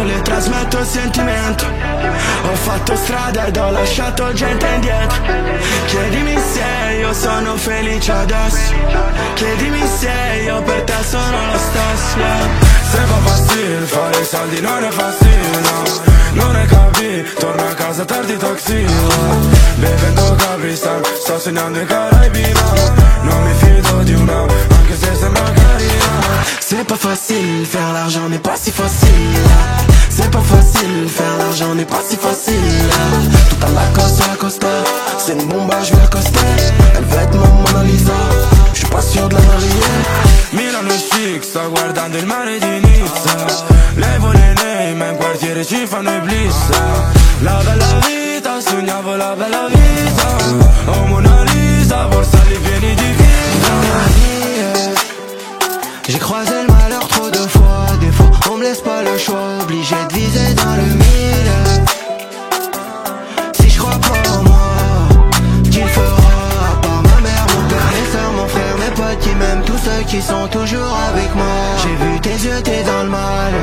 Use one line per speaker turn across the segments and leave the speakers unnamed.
io le trasmetto sentimento. Ho fatto strada ed ho lasciato gente indietro. Chiedimi se io sono felice adesso. Chiedimi se io per te sono lo stesso, yeah.
Se va facile, fare i soldi non è facile, no. Non è capì, torno a casa tardi taxi, bevendo Capristan, sto sognando i Caraibi, no. Non mi fido di una, anche se sembra carina.
C'est pas facile, faire l'argent n'est pas si facile. C'est pas facile, faire l'argent n'est pas si facile. Tout à la costa, la costa, c'est une bomba, je vais l'accoster. Elle veut être mon Mona Lisa, je suis pas sûr de la marier.
Milano è chic, sto guardando il mare di Nizza. Lei vuole nei, ma in quartiere ci fanno i bliss. La bella vita, sognavo la bella vita. Oh Mona Lisa, borsali pieni di vita.
J'ai croisé le malheur trop de fois. Des fois on me laisse pas le choix, obligé de viser dans le mille. Si je crois pas en moi, qui le fera? À part ma mère, mon père, mes soeurs, mon frère, mes potes qui m'aiment, tous ceux qui sont toujours avec moi. J'ai vu tes yeux, t'es dans le mal.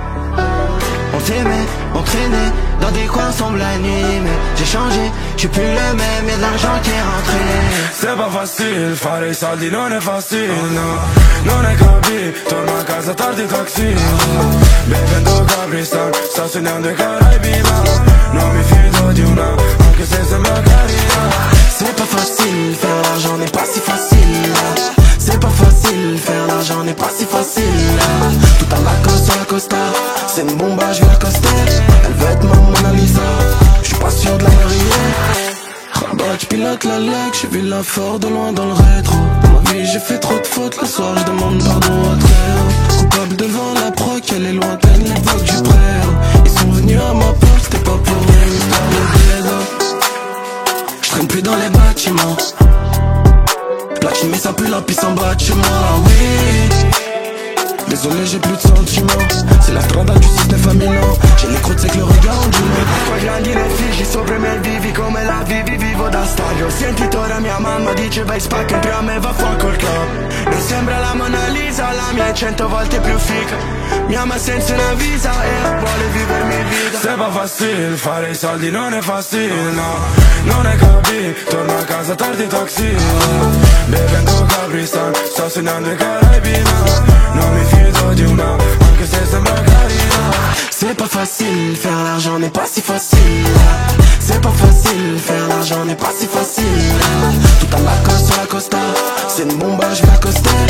On s'aimait, on traînait dans des coins sombres la nuit, mais j'ai changé, je suis plus le même, y'a de l'argent qui est rentré.
C'est pas facile, fare i soldi non è facile, no. Non hai capito, torno a casa tardi taxi, bevendo Capristan, sto sognando i Caraibi, ma non mi fido di una, anche se sembra carina.
C'est pas facile, faire l'argent n'est pas si facile. C'est pas facile, faire l'argent n'est pas si facile. Tout à la costa, la costa, c'est une bomba, je vais l'accoster. Elle veut être mon Mona Lisa, je suis pas sûr de la marier. Rabat, je pilote la leg, j'ai vu la fort de loin dans le rétro. Dans ma vie j'ai fait trop de fautes, le soir je demande pardon à très haut. Coupable devant la proc, elle est lointaine, l'époque du prêtre. Ils sont venus à ma porte, c'était pas pour une histoire de bédo. Je traîne plus dans les bâtiments. Platine mais ça pue la pisse en bas de chez moi, oui. Désolé j'ai plus de sentiments. C'est la strada du 6-9 à Milan. C'è le crozze che lo regalo. Poi grandi nei figli sopra i miei vivi. Come la vivi vivo da stadio. Ho sentito ora mia mamma dice vai spacca. In più a me va fuoco il club. Non sembra la Mona Lisa, la mia è 100 volte più figa. Mi ama senza una visa e vuole vivermi vita.
Se va facile, fare i soldi non è facile, no. Non hai capito, torno a casa tardi taxi, bevendo Capristan, sto sognando i Caraibi, no. Non mi fido di una, anche se sembra carina.
C'est pas facile, faire l'argent n'est pas si facile. C'est pas facile, faire l'argent n'est pas si facile. Tout à la costa, c'est une bomba, je vais l'accoster.